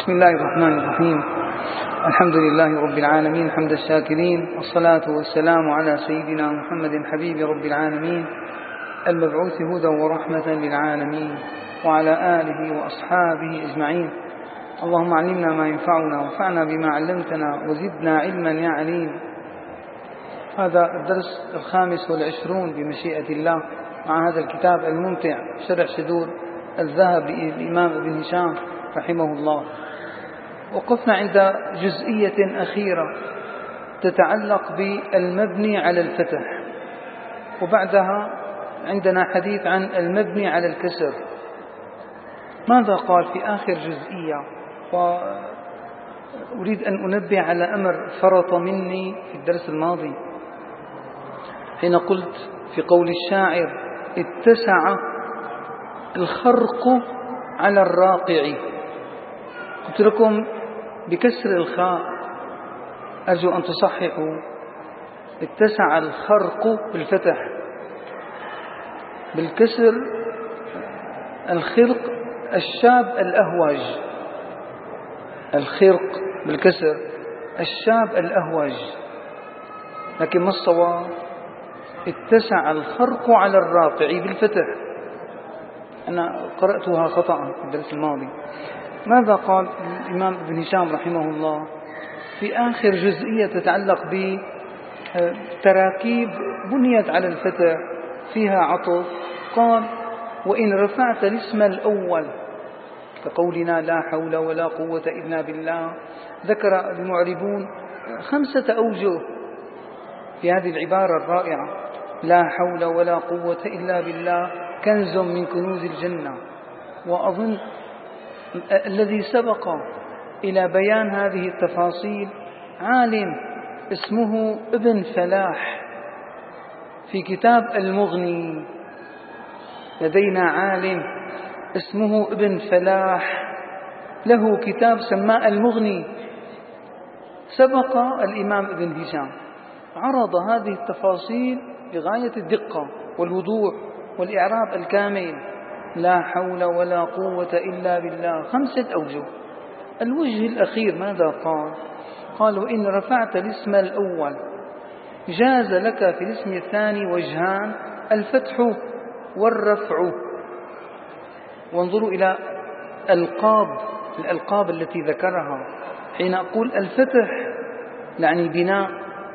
بسم الله الرحمن الرحيم. الحمد لله رب العالمين حمد الشاكرين، والصلاة والسلام على سيدنا محمد حبيب رب العالمين المبعوث هدى ورحمة للعالمين، وعلى آله وأصحابه أجمعين. اللهم علمنا ما ينفعنا وانفعنا بما علمتنا وزدنا علما يا عليم. هذا الدرس 25 بمشيئة الله مع هذا الكتاب الممتع شرح صدور الذهب للإمام ابن هشام رحمه الله. وقفنا عند جزئية أخيرة تتعلق بالمبني على الفتح، وبعدها عندنا حديث عن المبني على الكسر. ماذا قال في آخر جزئية؟ وأريد أن أنبه على أمر فرط مني في الدرس الماضي حين قلت في قول الشاعر: اتسع الخرق على الراقع. قلت لكم بكسر الخاء، أرجو أن تصححوا. اتسع الخرق بالفتح، بالكسر الخرق الشاب الأهوج. الخرق بالكسر الشاب الأهوج، لكن ما الصواب؟ اتسع الخرق على الراقع بالفتح. أنا قرأتها خطأ في الدرس الماضي. ماذا قال الإمام ابن هشام رحمه الله في آخر جزئية تتعلق بتراكيب بنيت على الفتح فيها عطف؟ قال: وإن رفعت الاسم الأول كقولنا لا حول ولا قوة إلا بالله. ذكر المعربون 5 أوجه في هذه العبارة الرائعة: لا حول ولا قوة إلا بالله كنز من كنوز الجنة. وأظن الذي سبق إلى بيان هذه التفاصيل عالم اسمه ابن فلاح في كتاب المغني. لدينا عالم اسمه ابن فلاح له كتاب سماه المغني. سبق الإمام ابن هشام عرض هذه التفاصيل بغاية الدقة والوضوح والإعراب الكامل. لا حول ولا قوة إلا بالله 5 أوجه. الوجه الأخير ماذا قال؟ قال: وإن رفعت الاسم الأول جاز لك في الاسم الثاني وجهان: الفتح والرفع. وانظروا إلى الألقاب التي ذكرها. حين أقول الفتح يعني بناء،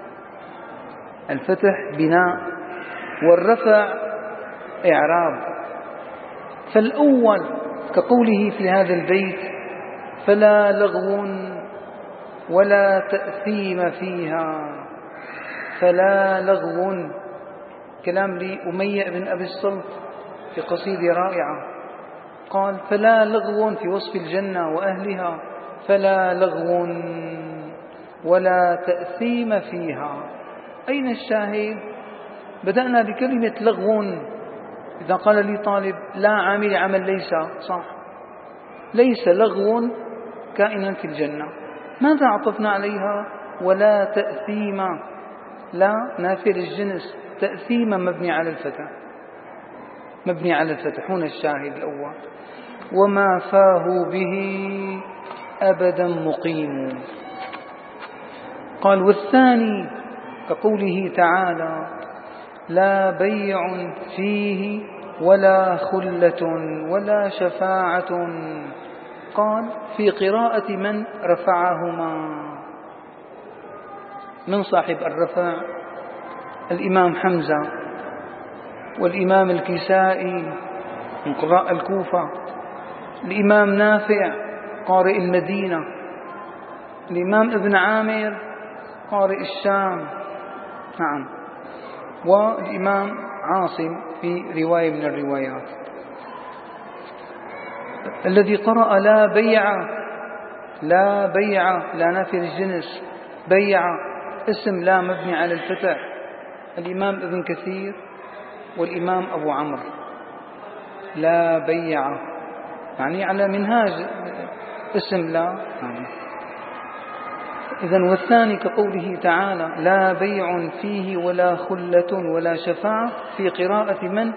الفتح بناء، والرفع إعراب. فالأول كقوله في هذا البيت: فلا لغو ولا تأثيم فيها. فلا لغو، كلام لأمية بن أبي الصلت في قصيدة رائعة. قال: فلا لغو في وصف الجنة وأهلها، فلا لغو ولا تأثيم فيها. أين الشاهد؟ بدأنا بكلمة لغو. إذا قال لي طالب: لا عامل عمل ليس، صح، ليس لغو كائنا في الجنة. ماذا عطفنا عليها؟ ولا تأثيم. لا نافية للجنس، تأثيم مبني على الفتح، مبني على الفتح. هنا الشاهد الأول: وما فاه به أبدا مقيم. قال: والثاني كقوله تعالى: لا بيع فيه ولا خلة ولا شفاعة. قال: في قراءة من رفعهما. من صاحب الرفع؟ الإمام حمزة والإمام الكسائي من قراء الكوفة، الإمام نافع قارئ المدينة، الإمام ابن عامر قارئ الشام، نعم، والإمام عاصم في رواية من الروايات. الذي قرأ لا بيع، لا بيع، لا نافي للجنس، بيع اسم لا مبني على الفتح، الإمام ابن كثير والإمام أبو عمرو. لا بيع يعني على منهاج اسم لا. إذن والثاني كقوله تعالى: لا بيع فيه ولا خلة ولا شفاعة، في قراءة من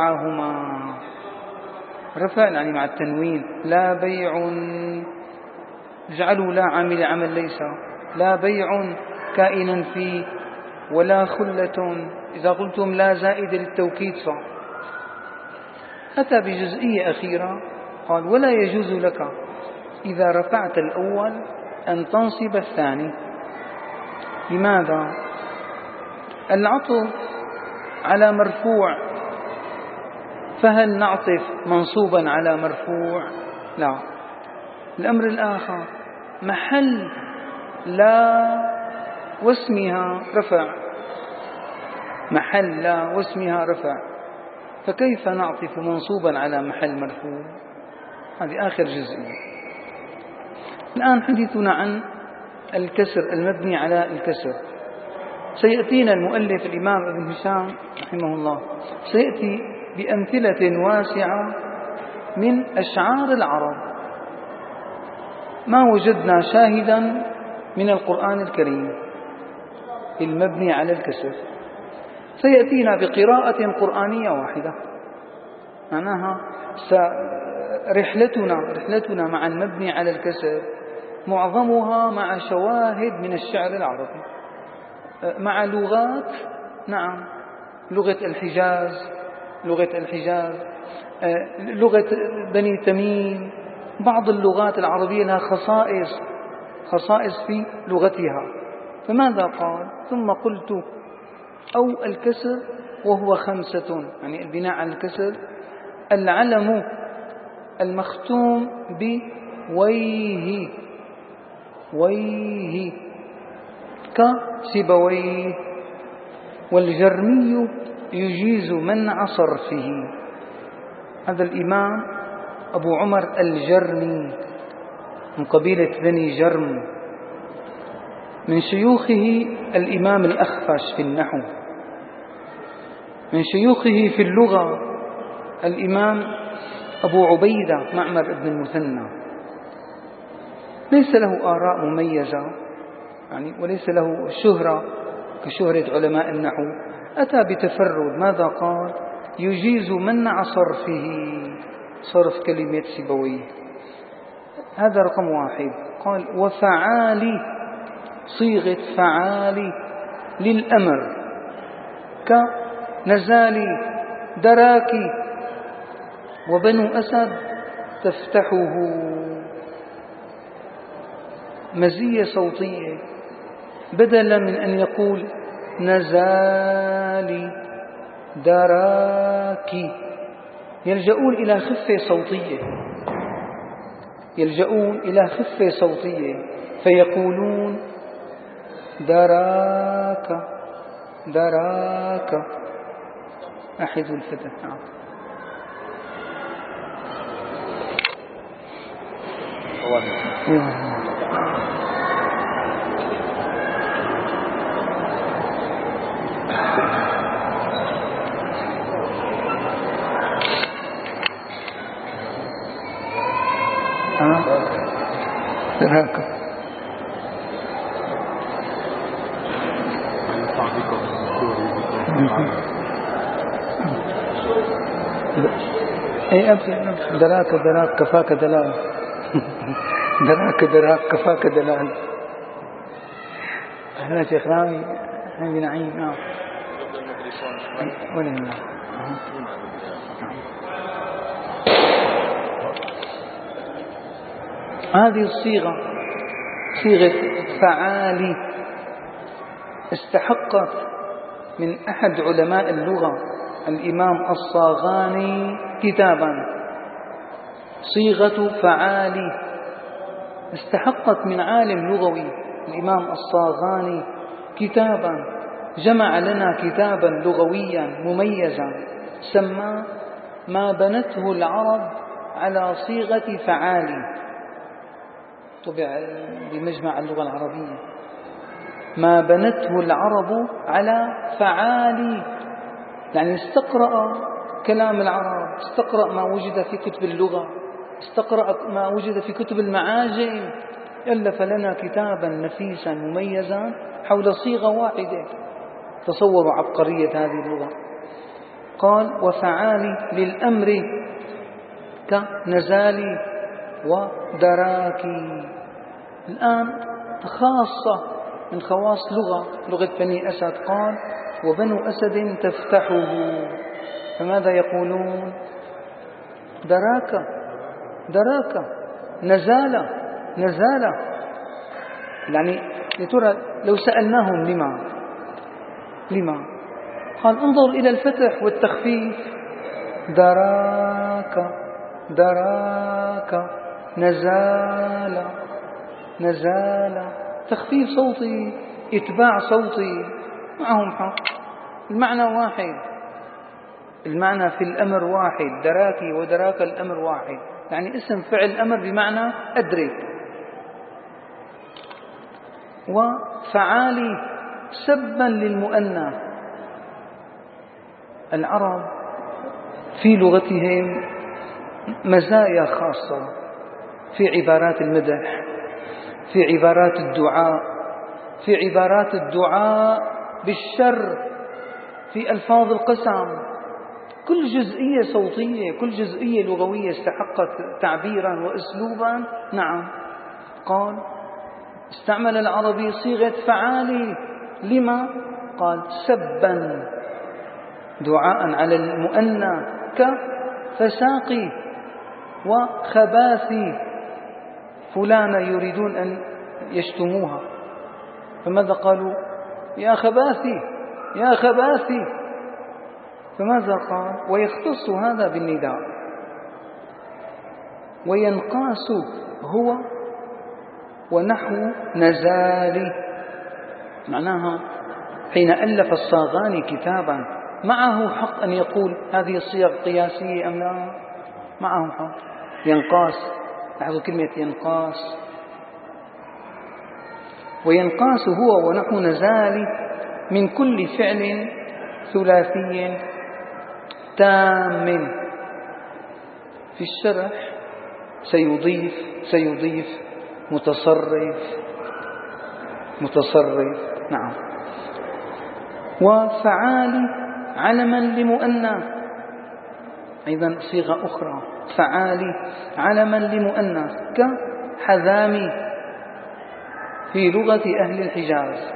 رفعهما. رفع يعني مع التنوين. لا بيع اجعلوا لا عامل عمل ليس، لا بيع كائنا فيه ولا خلة. إذا قلتم لا زائد للتوكيد صح. أتى بجزئية أخيرة قال ولا يجوز لك إذا رفعت الأول أن تنصب الثاني. لماذا؟ العطف على مرفوع، فهل نعطف منصوبا على مرفوع؟ لا. الأمر الآخر محل لا واسمها رفع، محل لا واسمها رفع، فكيف نعطف منصوبا على محل مرفوع؟ هذه آخر جزئية. الآن حديثنا عن الكسر المبني على الكسر. سيأتينا المؤلف الإمام ابن هشام رحمه الله سيأتي بأمثلة واسعة من أشعار العرب ما وجدنا شاهدا من القرآن الكريم المبني على الكسر. سيأتينا بقراءة قرآنية واحدة، معناها رحلتنا مع المبني على الكسر معظمها مع شواهد من الشعر العربي، مع لغات، نعم، لغة الحجاز، لغة بني تميم، بعض اللغات العربية لها خصائص في لغتها. فماذا قال؟ ثم قلت أو الكسر وهو 5، يعني البناء على الكسر: العلم المختوم بويه كسبويه، والجرمي يجيز منع صرفه. هذا الإمام أبو عمر الجرمي من قبيلة بني جرم، من شيوخه الإمام الأخفش في النحو، من شيوخه في اللغة الإمام أبو عبيدة معمر بن المثنى. ليس له آراء مميزة يعني، وليس له شهرة كشهرة علماء النحو. أتى بتفرد. ماذا قال؟ يجيز منع صرفه، صرف كلمة سيبويه. هذا رقم 1. قال وفعالي، صيغة فعالي للأمر كنزالي، دراكي، وبنو أسد تفتحه. مزية صوتية، بدلا من أن يقول نزالي دراكي، يلجؤون إلى خفة صوتية فيقولون دراك أحد الفتى. دراك أي دراك كفاك دلال دراك كفاك دلال. أهلا شيخ رامي حبيبي نعيم. نعم ولله. هذه الصيغة صيغة فعالي استحقت من أحد علماء اللغة الإمام الصاغاني كتابا. صيغة فعالي استحقت من عالم لغوي الإمام الصاغاني كتابا، جمع لنا كتابا لغويا مميزا سماه ما بنته العرب على صيغة فعالي، طبع بمجمع اللغة العربية. ما بنته العرب على فعالي، يعني استقرأ كلام العرب، استقرأ ما وجد في كتب اللغة، استقرأ ما وجد في كتب المعاجم، ألف لنا كتابا نفيسا مميزا حول صيغة واحدة. تصوروا عبقرية هذه اللغة. قال وفعالي للأمر كنزالي ودراكي. الآن خاصة من خواص لغة بني أسد، قال وبنو أسد تفتحه، فماذا يقولون؟ دراك دراك، نزالة نزالة. يعني يا ترى لو سألناهم لما قال انظر إلى الفتح والتخفيف، دراك دراك، نزالة نزالة، تخفيف صوتي إتباع صوتي، معهم حق، المعنى واحد، المعنى في الأمر واحد، دراكي ودراك الأمر واحد، يعني اسم فعل أمر بمعنى أدرك. وفعالي سبا للمؤنث، العرب في لغتهم مزايا خاصة في عبارات المدح، في عبارات الدعاء، في عبارات الدعاء بالشر، في ألفاظ القسم، كل جزئية صوتية، كل جزئية لغوية استحقت تعبيرا وأسلوبا. نعم، قال استعمل العربي صيغة فعالي، لما؟ قال سبا دعاء على المؤنث كفساقي وخباثي، فلانة يريدون أن يشتموها، فماذا قالوا؟ يا خباثي يا خباثي. فماذا قال؟ ويختص هذا بالنداء، وينقاس هو ونحو نزالي، معناها حين ألف الصاغاني كتابا معه حق أن يقول هذه الصيغ قياسية أم لا؟ معه حق. ينقاس، لاحظوا كلمة ينقاس، وينقاس هو ونحو نزالي من كل فعل ثلاثي تام. في الشرح سيضيف متصرف. نعم. وفعالي علما لمؤنث، أيضا صيغة أخرى، فعالي علما لمؤنث كحذامي في لغة أهل الحجاز.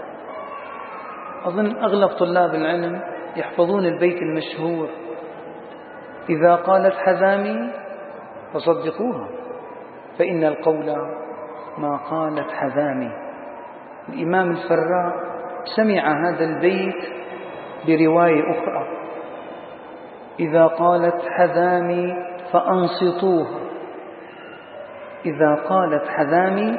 أظن أغلب طلاب العلم يحفظون البيت المشهور: إذا قالت حذامي فصدقوها فإن القول ما قالت حذامي. الإمام الفراء سمع هذا البيت برواية أخرى: إذا قالت حذامي فأنصتوها، إذا قالت حذامي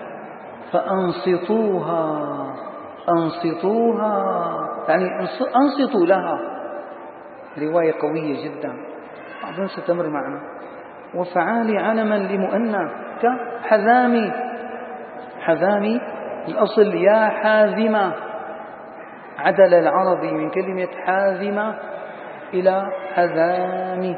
فأنصتوها، أنصتوها يعني أنصتوا لها، رواية قوية جدا، أظن ستمر معنا. وفعالي علما لمؤنث كحذامي، حذامي الأصل يا حاذمة، عدل العربي من كلمة حاذمة إلى حذامي.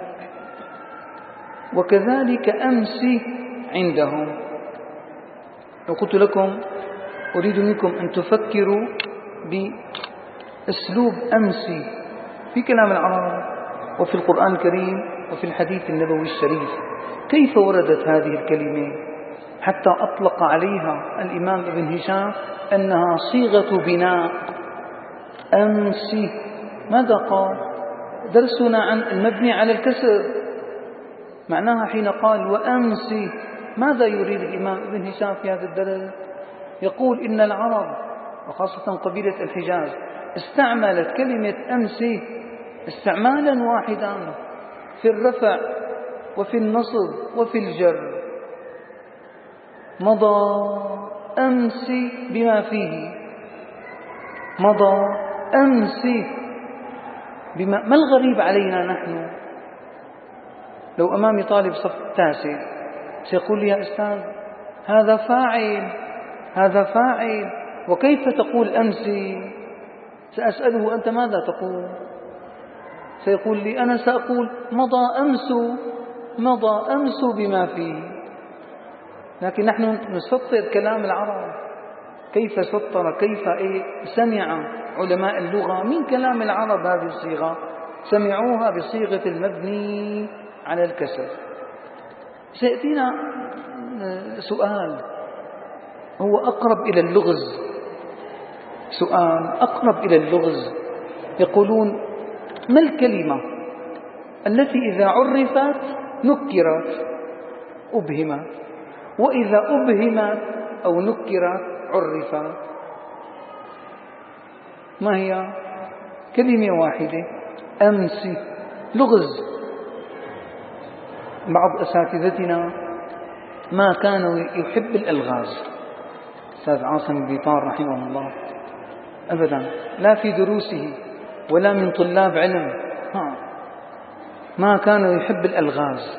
وكذلك أمسي عندهم. لو قلت لكم أريد منكم أن تفكروا بأسلوب أمسي في كلام العرب وفي القرآن الكريم وفي الحديث النبوي الشريف، كيف وردت هذه الكلمة حتى أطلق عليها الإمام ابن هشام أنها صيغة بناء. أمسي، ماذا قال؟ درسنا عن المبني على الكسر، معناها حين قال وأمسي ماذا يريد الإمام ابن هشام في هذا الدرس؟ يقول إن العرب وخاصة قبيلة الحجاز استعملت كلمة أمسي استعمالا واحدا في الرفع وفي النصب وفي الجر. مضى أمسي بما فيه، مضى أمسي بما. ما الغريب علينا نحن؟ لو أمامي طالب صف التاسع سيقول لي يا أستاذ هذا فاعل، هذا فاعل، وكيف تقول أمسي؟ سأسأله أنت ماذا تقول؟ سيقول لي أنا سأقول مضى أمس، مضى أمس بما فيه. لكن نحن نسطر كلام العرب، كيف سطر، كيف سمع علماء اللغة من كلام العرب هذه الصيغة، سمعوها بصيغة المبني على الكسر. سيأتينا سؤال: هو أقرب إلى اللغز. سؤال أقرب إلى اللغز. يقولون: ما الكلمة التي إذا عرفت نكرت أبهمت، وإذا أبهمت أو نكرت عرفت؟ ما هي؟ كلمة واحدة، أمس. لغز. بعض أساتذتنا ما كانوا يحب الألغاز. أستاذ عاصم البيطار رحمه الله أبدا، لا في دروسه ولا من طلاب علم، ما كانوا يحب الألغاز،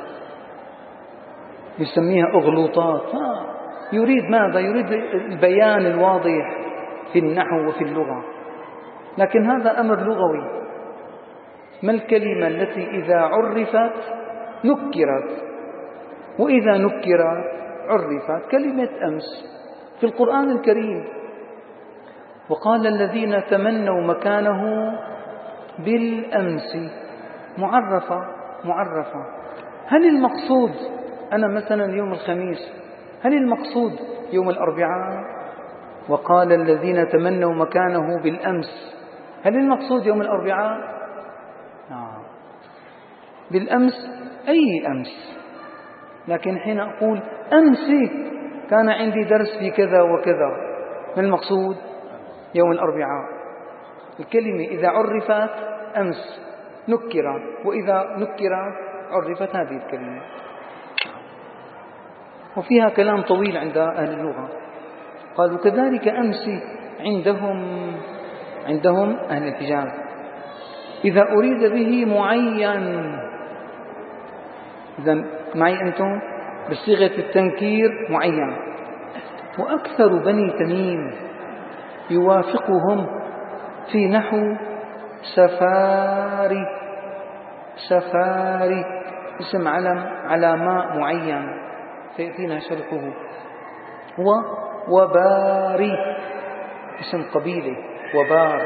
يسميها أغلوطات. يريد ماذا؟ يريد البيان الواضح في النحو وفي اللغة، لكن هذا أمر لغوي. ما الكلمة التي إذا عرفت نكرت وإذا نكرت عرفت؟ كلمة أمس في القرآن الكريم. وقال الذين تمنوا مكانه بالأمس، معرفة. هل المقصود أنا مثلا يوم الخميس؟ هل المقصود يوم الأربعاء؟ وقال الذين تمنوا مكانه بالأمس، هل المقصود يوم الأربعاء؟ بالأمس أي أمس. لكن حين أقول أمس كان عندي درس في كذا وكذا، ما المقصود؟ يوم الأربعاء. الكلمة إذا عرفت أمس نكرت، وإذا نكرت عرفت هذه الكلمة. وفيها كلام طويل عند أهل اللغة. قالوا كذلك أمس عندهم أهل الحجاز إذا أريد به معين. إذا معي أنتم بصيغة التنكير معين. وأكثر بني تميم يوافقهم في نحو سفاري اسم علم على ماء معين سيأتينا شرحه. وباري اسم قبيلة، وبار.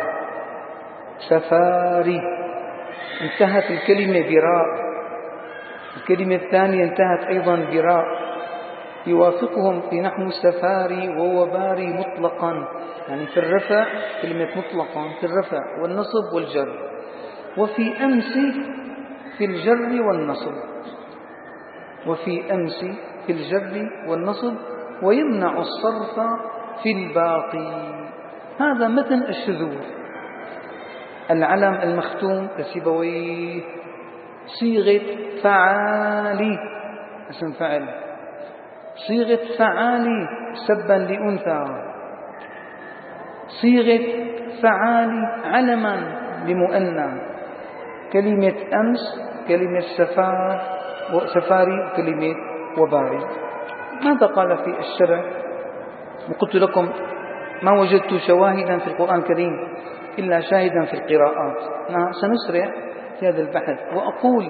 سفاري انتهت الكلمة براء. الكلمة الثانية انتهت أيضا براء. يوافقهم في نحو سفاري ووباري مطلقا، يعني في الرفع كلمة مطلقا في الرفع والنصب والجر. وفي أمس في الجر والنصب، وفي أمس في الجر والنصب. ويمنع الصرف في الباقي. هذا متن الشذوذ. العلم المختوم كسيبويه، صيغة فعالي اسم فعل، صيغة فعالي سبا لأنثى، صيغة فعالي علما لمؤنث. كلمة أمس، كلمة سفاري، وكلمة وباري. ماذا قال في الشرع؟ وقلت لكم ما وجدت شواهدا في القرآن الكريم إلا شاهدا في القراءات. سنسرع في هذا البحث وأقول: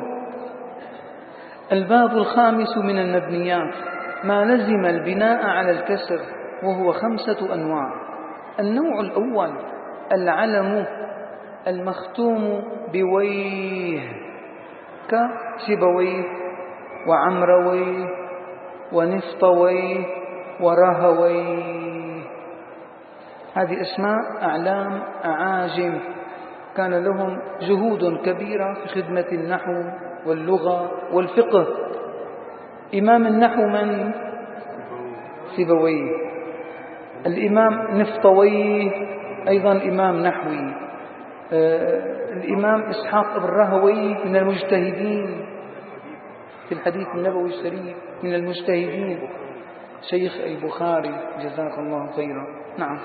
الباب الخامس من المبنيات ما لزم البناء على الكسر، وهو 5 أنواع. النوع الأول العلم المختوم بويه، كسيبويه وعمرويه ونفطويه ورهويه. هذه أسماء أعلام أعاجم كان لهم جهود كبيرة في خدمة النحو واللغة والفقه. إمام النحو من؟ سيبويه. الإمام نفطويه أيضا إمام نحوي. الإمام إسحاق بن راهويه من المجتهدين في الحديث النبوي الشريف، من المجتهدين، شيخ البخاري جزاك الله خيرا. نعم.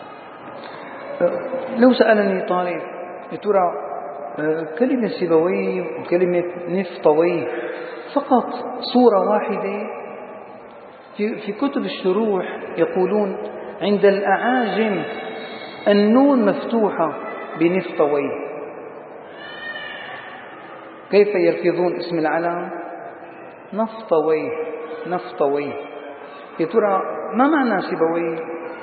لو سألني طالب يا ترى كلمة سيبويه وكلمة نفطويه فقط صورة واحدة، في كتب الشروح يقولون عند الأعاجم النون مفتوحة بنفطويه. كيف يلفظون اسم العلم؟ نفطويه. يا ترى ما معنى سيبويه؟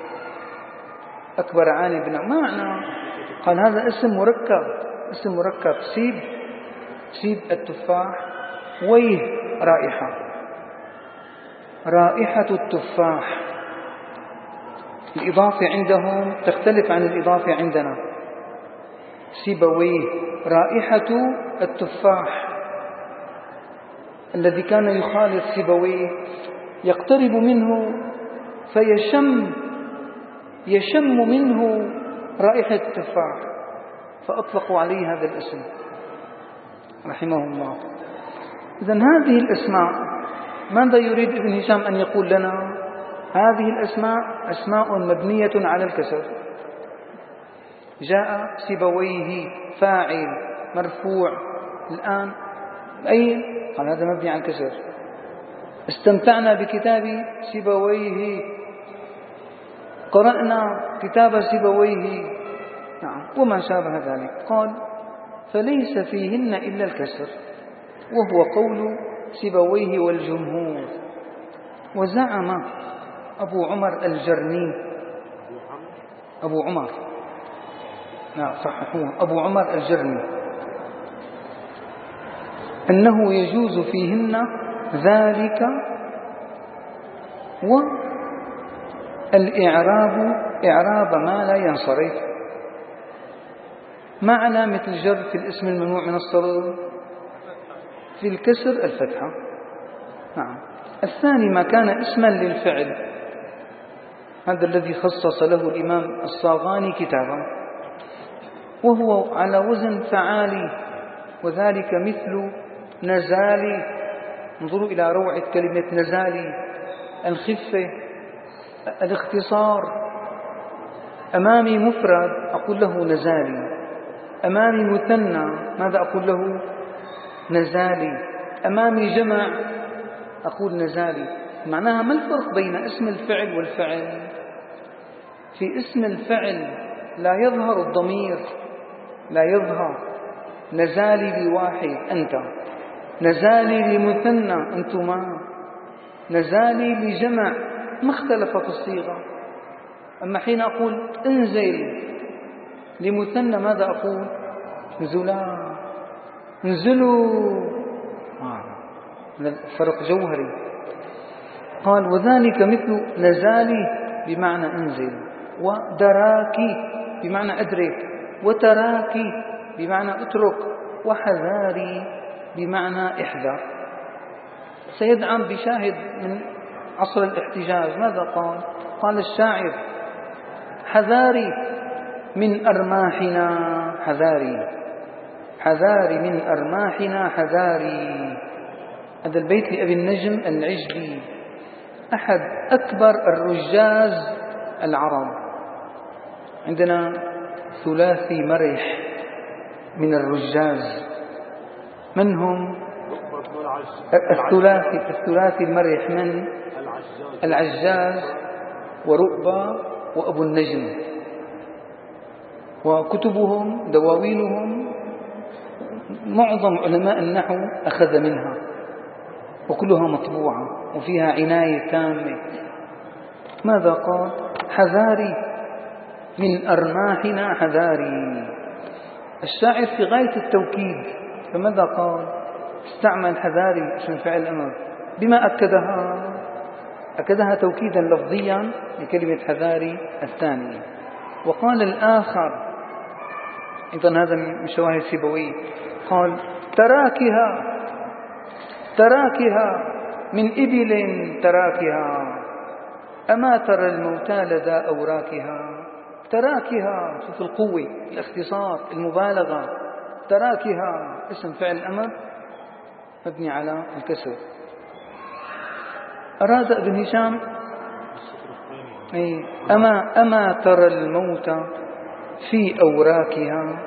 أكبر عالم بنا ما معنى؟ قال هذا اسم مركب. سيب التفاح، ويه رائحة التفاح، الإضافة عندهم تختلف عن الإضافة عندنا. سيبويه رائحة التفاح الذي كان يخالط سيبويه يقترب منه يشم منه رائحة التفاح، فأطلقوا عليه هذا الاسم رحمه الله. إذن هذه الأسماء ماذا يريد ابن هشام أن يقول لنا؟ هذه الأسماء أسماء مبنية على الكسر. جاء سيبويه فاعل مرفوع، الآن أين؟ قال هذا مبني على الكسر. استمتعنا بكتاب سيبويه، قرأنا كتاب سيبويه، نعم، وما شابه ذلك. قال فليس فيهن إلا الكسر، وهو قول سيبويه والجمهور. وزعم أبو عمر الجرمي، أبو عمر، نعم صححوه، أبو عمر الجرمي، أنه يجوز فيهن ذلك والإعراب إعراب ما لا ينصرف. معنى مثل جر في الاسم الممنوع من الصرف، في الكسر الفتحة. نعم. الثاني ما كان اسما للفعل، هذا الذي خصص له الإمام الصاغاني كتابا، وهو على وزن فعالي، وذلك مثل نزالي. انظروا إلى روعة كلمة نزالي، الخفة، الاختصار. أمامي مفرد أقول له نزالي، أمامي مثنى ماذا أقول له؟ نزالي. أمامي جمع أقول نزالي. معناها ما الفرق بين اسم الفعل والفعل؟ في اسم الفعل لا يظهر الضمير، لا يظهر. نزالي لواحد أنت، نزالي لمثنى أنتما، نزالي لجمع، ما اختلف في الصيغة. أما حين أقول انزل لمثنى ماذا أقول؟ نزلا، انزلوا، فرق جوهري. قال وذلك مثل نزالي بمعنى انزل، ودراكي بمعنى أدرك، وتراكي بمعنى اترك، وحذاري بمعنى احذر. سيدعم بشاهد من عصر الاحتجاج. ماذا قال؟ قال الشاعر حذاري من أرماحنا حذاري، حذاري من أرماحنا حذاري. هذا البيت لأبي النجم العجلي، أحد أكبر الرجاز العرب. عندنا ثلاثي مرح من الرجاز، من هم؟ الثلاثي المرح من؟ العجاز ورؤبة وأبو النجم، وكتبهم دواوينهم معظم علماء النحو أخذ منها، وكلها مطبوعة وفيها عناية تامة. ماذا قال؟ حذاري من أرماحنا حذاري. الشاعر في غاية التوكيد، فماذا قال؟ استعمل حذاري اسم فعل أمر. بما أكدها؟ أكدها توكيدا لفظيا لكلمة حذاري الثانية. وقال الآخر، إذن هذا من شواهد سيبويه، قال تراكها، تراكها من إبل تراكها، أما ترى الموتى لدى أوراكها. تراكها، شوف القوة، الاختصار، المبالغة. تراكها اسم فعل أمر مبني على الكسر. أراد ابن هشام أما ترى الموت في أوراكها،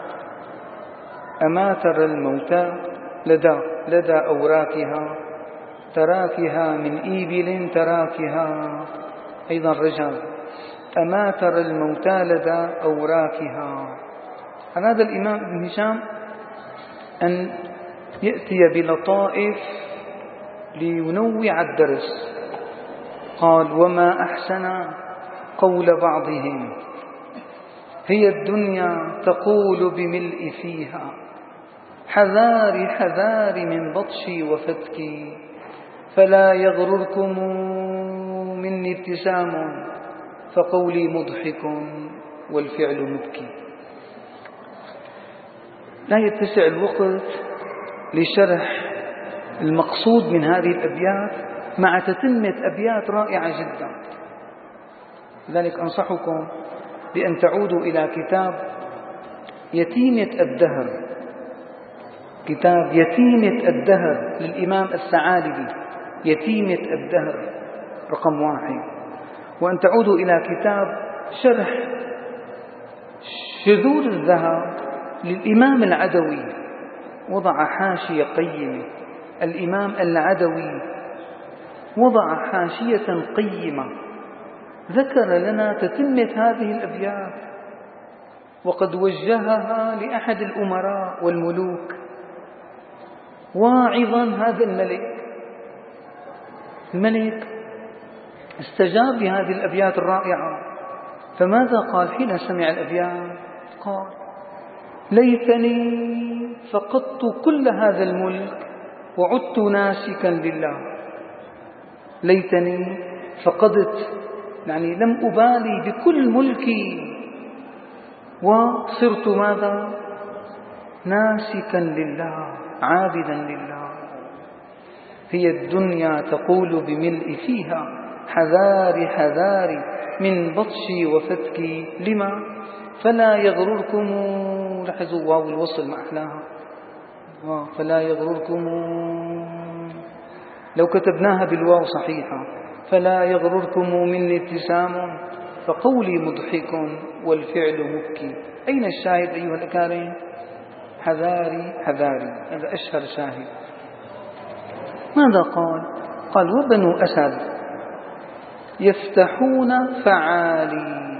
أما ترى الموت لدى أوراكها، تراكها من إبل تراكها. أيضا رجال، أما ترى الموت لدى أوراكها. أراد الإمام ابن هشام أن يأتي بلطائف لينوع الدرس. قال وما أحسن قول بعضهم، هي الدنيا تقول بملء فيها، حذاري حذاري من بطشي وفتكي، فلا يغرركم مني ابتسام فقولي مضحك والفعل مبكي. لا يتسع الوقت لشرح المقصود من هذه الأبيات مع تتمة أبيات رائعة جدا. لذلك أنصحكم بأن تعودوا إلى كتاب يتيمة الدهر، كتاب يتيمة الدهر للإمام الثعالبي، يتيمة الدهر رقم 1. وأن تعودوا إلى كتاب شرح شذور الذهب للإمام العدوي، وضع حاشية قيمة. الإمام العدوي وضع حاشية قيمة ذكر لنا تتمة هذه الأبيات، وقد وجهها لأحد الأمراء والملوك واعظا. هذا الملك استجاب لهذه الأبيات الرائعة، فماذا قال حين سمع الأبيات؟ قال: ليتني فقدت كل هذا الملك وعدت ناسكا لله. ليتني فقدت، يعني لم أبالي بكل ملكي وصرت ماذا؟ ناسكا لله، عابدا لله. هي الدنيا تقول بملء فيها حذاري حذاري من بطشي وفتكي لما فلا يغرركم. لاحظوا واو الوصل ما أحلاها، فلا يغرركم. لو كتبناها بالواو صحيحة: فلا يغرركم مني ابتسام فقولي مضحك والفعل مبكي. أين الشاهد أيها الأكارم؟ حذاري حذاري، هذا أشهر شاهد. ماذا قال؟ قال: وبنو أسد يفتحون فعالي.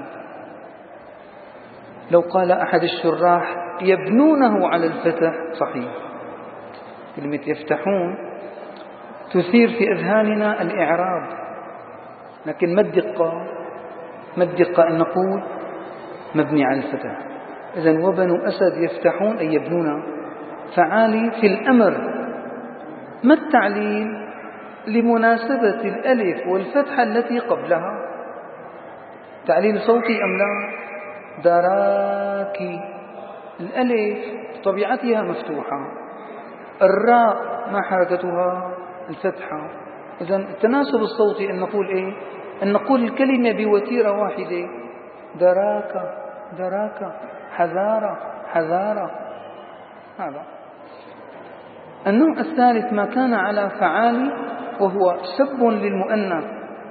لو قال أحد الشراح يبنونه على الفتح صحيح. كلمة يفتحون تثير في أذهاننا الإعراب، لكن ما الدقة أن نقول مبني على الفتح. إذن وبنو أسد يفتحون أي يبنون فعالي في الأمر. ما التعليل؟ لمناسبة الألف والفتحة التي قبلها. تعليل صوتي أم لا؟ دراكي، الألف طبيعتها مفتوحة، الراء ما حركتها؟ الفتحة. إذن التناسب الصوتي أن نقول إيه؟ أن نقول الكلمة بوتيرة واحدة: دراك دراك، حذارة حذارة. هذا النوع الثالث ما كان على فعالي وهو سب للمؤنث.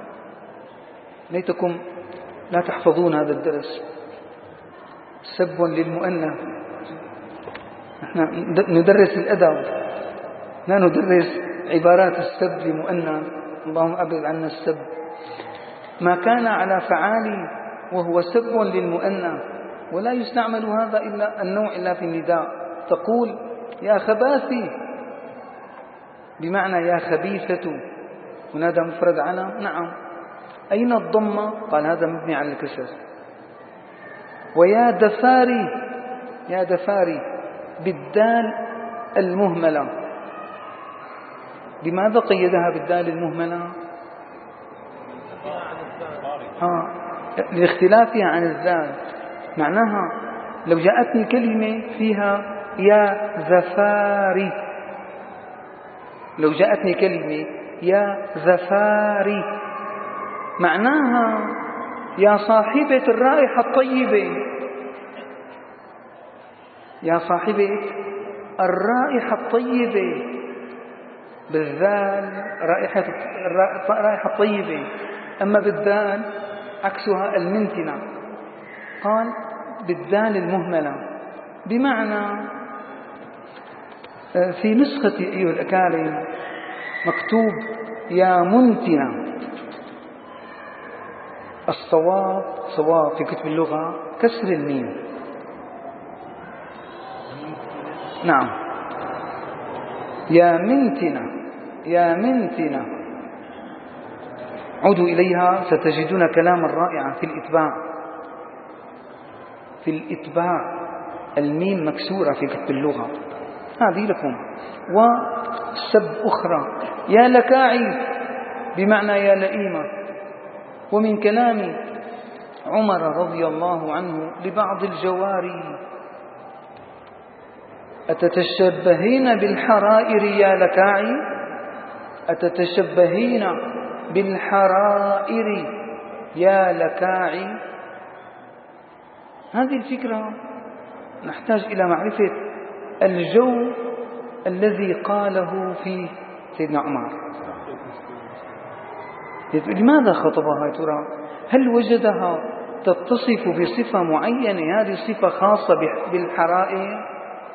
ليتكم لا تحفظون هذا الدرس. سب للمؤنث، نحن ندرس الأدب، لا ندرس عبارات السب لمؤنث. اللهم أبعد عنا السب. ما كان على فعالي وهو سب للمؤنث، ولا يستعمل هذا إلا النوع إلا في النداء. تقول: يا خباثي، بمعنى يا خبيثة، ونادى مفرد على. نعم. أين الضمة؟ قال: هذا مبني على الكسر. ويا دفاري، يا دفاري بالدال المهملة. لماذا قيدها بالدال المهملة؟ لاختلافها عن الذال. معناها لو جاءتني كلمة فيها يا ذفاري، لو جاءتني كلمة يا ذفاري، معناها يا صاحبة الرائحة الطيبة، يا صاحبة الرائحة الطيبة. بالذال رائحة طيبة، أما بالذال عكسها المنتنة. قال بالذال المهملة، بمعنى في نسخة أيها الأكارم مكتوب يا منتنة. الصواب صواب في كتب اللغة كسر الميم. نعم، يا منتنة، يا منتنة. عودوا إليها ستجدون كلاما رائعا في الإتباع. في الإتباع الميم مكسورة في كتب اللغة، هذه لكم. وسب أخرى: يا لكاعي، بمعنى يا لئيمة. ومن كلام عمر رضي الله عنه لبعض الجواري: أتتشبهين بالحرائر يا لكاعي؟ أتتشبهين بالحرائر يا لكاعي؟ هذه الفكرة نحتاج إلى معرفة الجو الذي قاله فيه سيدنا عمر. لماذا خطبها يا ترى؟ هل وجدها تتصف بصفة معينة، هذه صفة خاصة بالحرائر؟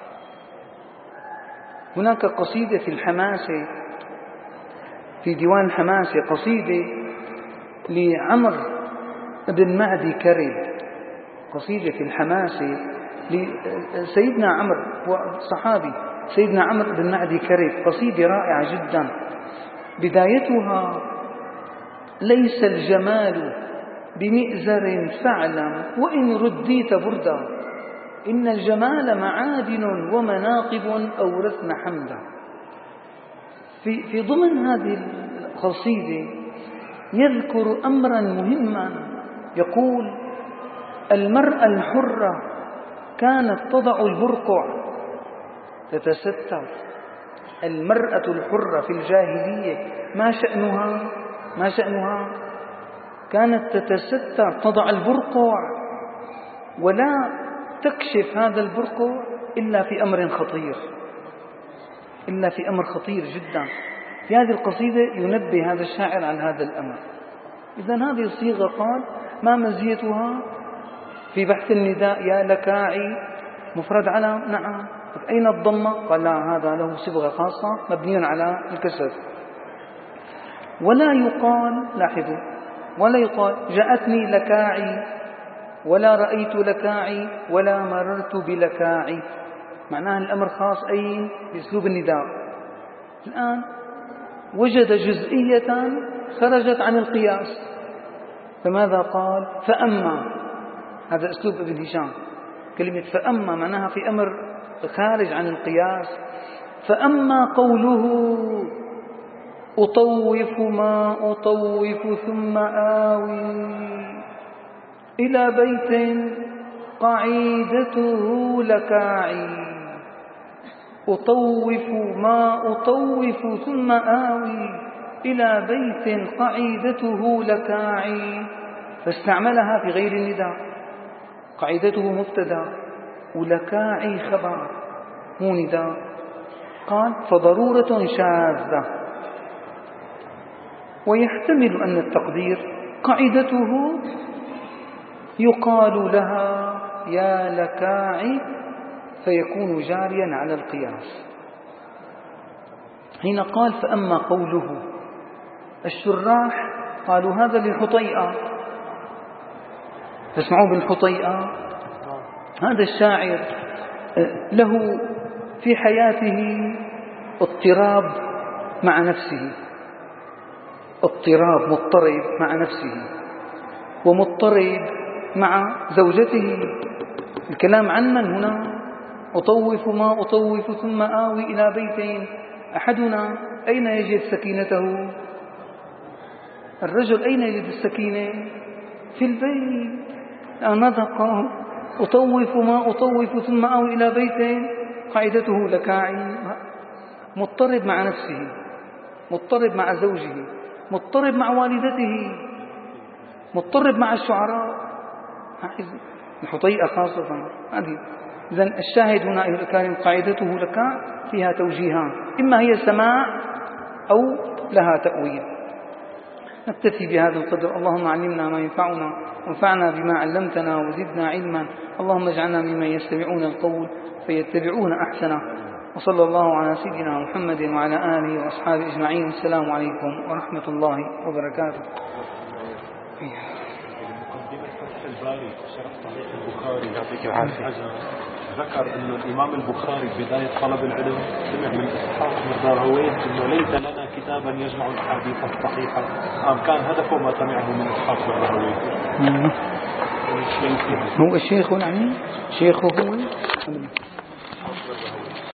هناك قصيدة في الحماسة، في ديوان الحماسة، قصيدة لعمر بن معدي كرب، قصيدة في الحماسة لسيدنا عمرو، صحابي سيدنا عمرو بن معدي كرب، قصيدة رائعة جدا. بدايتها: ليس الجمال بمئزر فاعلم وإن رديت بردا، إن الجمال معادن ومناقب أورثن حمدا. في ضمن هذه القصيدة يذكر أمرا مهما، يقول: المرأة الحرة كانت تضع البرقع تتستر. المرأة الحرة في الجاهلية ما شأنها؟ كانت تتستر، تضع البرقع، ولا تكشف هذا البرقع إلا في أمر خطير، إلا في أمر خطير جدا. في هذه القصيدة ينبه هذا الشاعر عن هذا الأمر. إذن هذه الصيغة قال: ما مزيتها؟ في بحث النداء: يا لكاعي مفرد على، نعم. أين الضمة؟ قال: لا، هذا له صبغة خاصة مبني على الكسر. ولا يقال، لاحظوا، ولا يقال جاءتني لكاعي، ولا رأيت لكاعي، ولا مررت بلكاعي. معناها الأمر خاص أين؟ بأسلوب النداء. الآن وجد جزئية خرجت عن القياس، فماذا قال؟ فأما. هذا أسلوب ابن هشام. كلمة فأما معناها في أمر خارج عن القياس. فأما قوله: أطوف ما أطوف ثم آوي إلى بيت قعيدته لكاعي. أطوف ما أطوف ثم آوي إلى بيت قعيدته لكاعي، فاستعملها في غير النداء. قعيدته مبتدا ولكاعي خبر، مو نداء. قال: فضرورة شاذة. ويحتمل أن التقدير: قعيدته يقال لها يا لكاعي، فيكون جاريا على القياس. حين قال فأما قوله، الشراح قالوا هذا للحطيئة. تسمعوا بالحطيئة؟ هذا الشاعر له في حياته اضطراب مع نفسه، اضطراب، مضطرب مع نفسه ومضطرب مع زوجته. الكلام عن من هنا؟ أطوف ما أطوف ثم آوي إلى بيتين. أحدنا أين يجد سكينته؟ الرجل أين يجد السكينة؟ في البيت. ماذا قال؟ أطوف ما أطوف ثم آوي إلى بيتين قاعدته لكاعي. مضطرب مع نفسه، مضطرب مع زوجه، مضطرب مع والدته، مضطرب مع الشعراء. الحطيئة خاصة هذه. إذن الشاهد هنا أيها الكريم: قاعدته لكاع فيها توجيهان، إما هي سماع أو لها تأويل. نكتفي بهذا القدر. اللهم علمنا ما ينفعنا وانفعنا بما علمتنا وزدنا علما. اللهم اجعلنا ممن يستمعون القول فيتبعون أحسنه. وصلى الله على سيدنا محمد وعلى آله وأصحابه أجمعين. السلام عليكم ورحمة الله وبركاته. مقدمة فتح الباري شرح صحيح البخاري يعطيك العافية، ذكر أن الإمام البخاري بداية طلب العلم سمع من إسحاق بن راهويه أنه ليس لنا كتابا يجمع الأحاديث الصحيحة. كان هدفه ما سمعه من إسحاق بن راهويه. هو الشيخ يعني شيخه هو